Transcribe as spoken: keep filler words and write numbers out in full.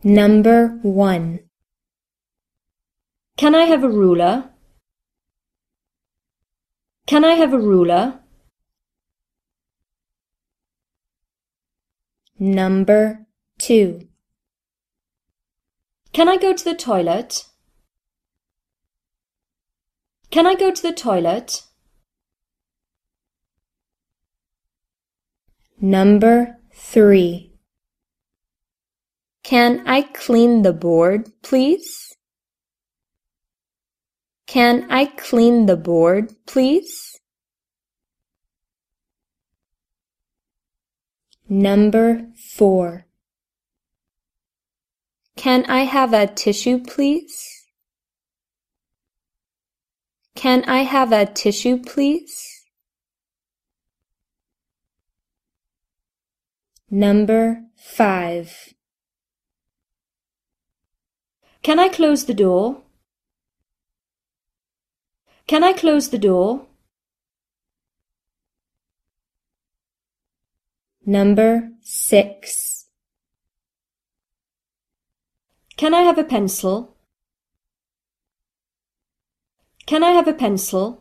Number one. Can I have a ruler? Can I have a ruler? Number two. Can I go to the toilet? Can I go to the toilet? Number three. Can I clean the board, please? Can I clean the board, please? Number four. Can I have a tissue, please? Can I have a tissue, please? Number five. Can I close the door? Can I close the door? Number six. Can I have a pencil? Can I have a pencil?